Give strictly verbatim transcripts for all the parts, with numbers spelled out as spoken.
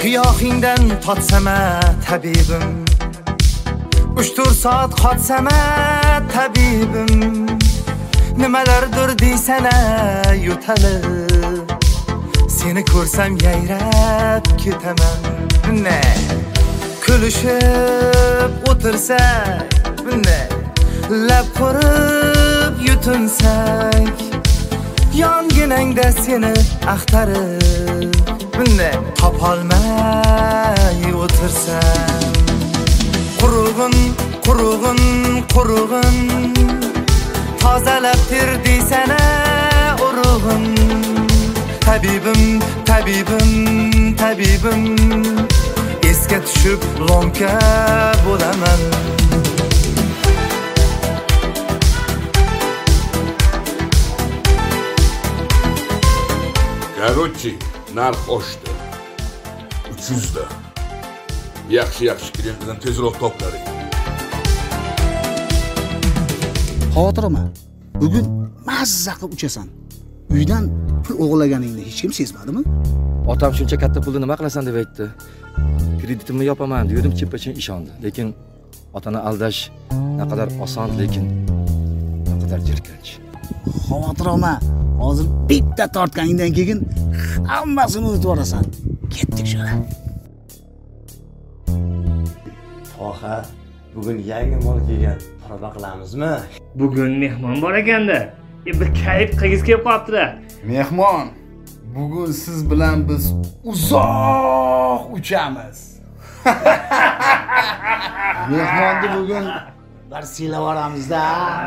Qiyohingdan totsama tabibim, uch to'rt soat qotsama tabibim, nimalardir deysana yo'talib, seni ko'rsam yayrab ketaman. Ne kulishib o'tirsak, ne lab qurib yutunsak, yonginangda seni axtarib, ne topolmay o'tirsam. Qurug'in, qurug'in, qurug'in, tozalab ter deysana urug'in. Tabibim, tabibim, tabibim, esga tushib lonka bo'laman. Короче, narx oshdi. uch yuz da. Yaxshi-yaxshi klientlardan tezroq toplaring. Xotirma. Bugun mazza qilib uchasan. Uydan pul o'g'irlaganingni hech kim sezmadimi? Otam shuncha katta pulni nima qilasan deb aytdi. Kreditimni yopaman dedim, chippa-chin ishondi. Lekin otani aldash naqadar oson, lekin naqadar jirkanch. Xavotir olma. Hozir bitta tortganingdan keyin hammasini unutib olasan. Ketdik sho'la. Toha, bugun yangi mol kelgan. Parva qilamizmi? Bugun mehmon bor ekanda. Bir kayf qilgis kelib qolibdi. Mehmon, bugun siz bilan biz uzoq uchamiz. Mehmonni bugun bir sila boramiz-da.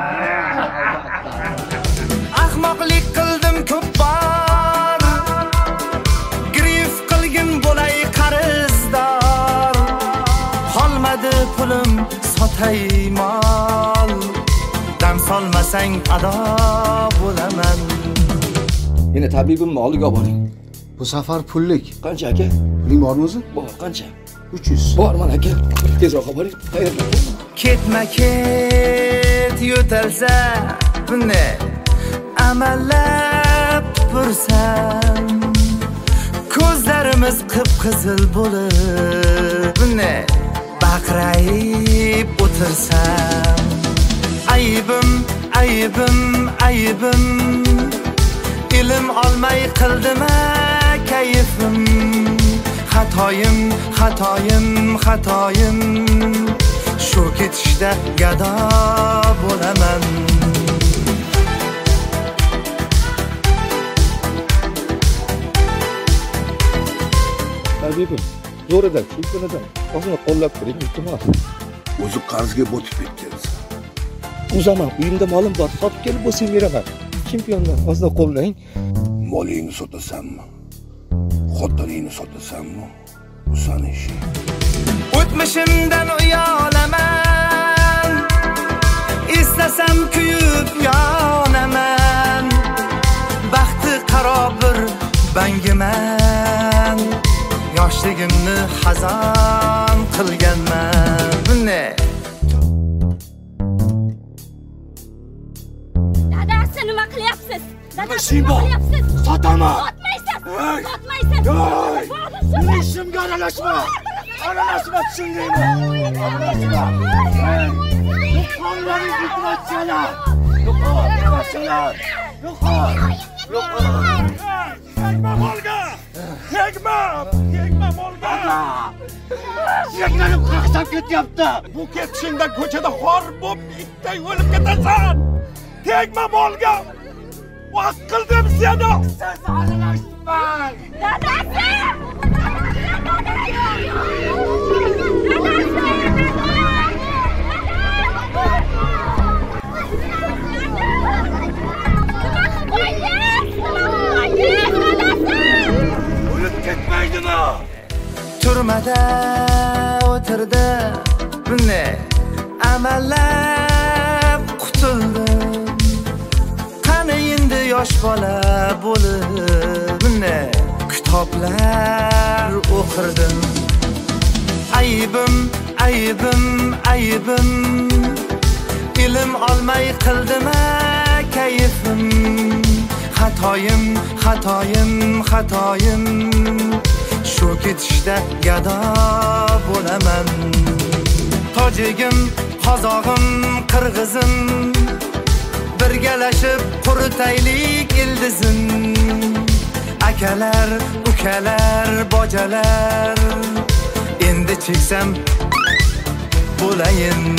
Ahmoqlik qildim ko'p bor, grif qilgin bo'lay qarzdor. Qolmadi pulim sotay mol, dam solmasang ado bo'laman. Meni tabibimni oldiga boring. Bu safar pullik. Qancha aka? Puling bormi o'zi? Bor, qancha? uch yuz. Bor mana aka. Tezroq boring. Qayerda? Ketma ket yo'talsa, buni amallab tupursam, ko'zlarimiz qip-qizil bo'lib, buni baqrayib o'tirsam. Aybim, aybim, aybim, ilm olmay qildima kayfim. Xatoyim, xatoyim, xatoyim, shu ketishda gado bo'laman. Tabibim, zo'rida, chempionada o'zini qo'llab turing, iltimos. O'zi qarzga botib ketgansan. Uzaman, uyimda molim bor, sotib kelib bo'lsam beraman. Chempiondan o'zini qo'llang. Molingni sotasanmi? Xotiningni sotasanmi? Bu seni ishing. O'tmishimdan uyalaman, istasam kuyib yonaman. Baxti qaro bir bangiman, yoshligimni xazon qilganman. Bune Dadasi nima qilyapsiz? Dadasi nima qilyapsiz? Sotaman. Sotmaysiz. Sotmaysiz. Yo'q. Ishimga aralashma. Aralashma tushundingmi? Aralashma. Yo'qolmaring bitmachalar. Yo'qol, bitmachalar. Yo'qol. Yo'qol. Tegma molga. Tegma. Tegma molga. Suyaklanib qaqsab ketyapti. Bu ketishingda ko'chada xor bo'lib itday o'lib ketasan. Tegma molga. Vaqt qildim seni. Siz aralashmang. Dadasi! O'lib ketmaydimi? turmada o'tirdi, buni amallab qutuldim. Qani endi yosh bola bo'lib, buni kitoblar o'qirdim. Aybim, aybim, aybim, ilm olmay qildima kayfim. Xatoyim, xatoyim, xatoyim, shu ketishda gado bo'laman. Tojigim, qozog'im, qirg'izim, birgalashib quritaylik ildizim. Akalar, ukalar, bojalar, endi cheksam bo'layin.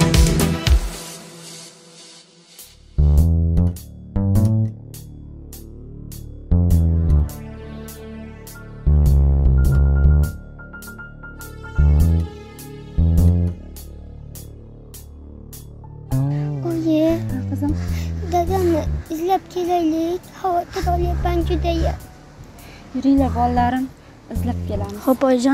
Oyi, qizim, dadamni izlab kelaylik. Xavotir olyapman judayam. Yuringlar bolalarim, izlab kelamiz. Xo'p, oyijon.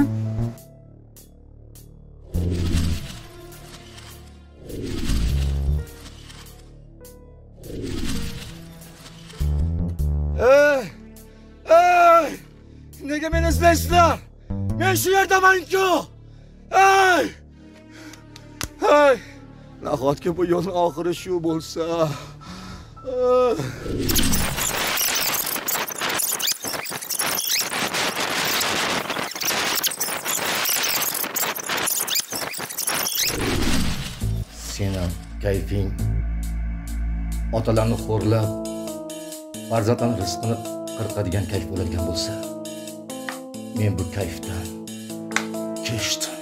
Ey! Ey! Nega meni izlaysizlar? Men shu yerdaman-ku. Ey! Ey! Nahotki bu yo'lning oxiri shu bo'lsa. Seni kayfing otalarni xo'rlab, farzandlarning rizqini qirqadigan kayf bo'ladigan bo'lsa, men bu kayfdan kechdim.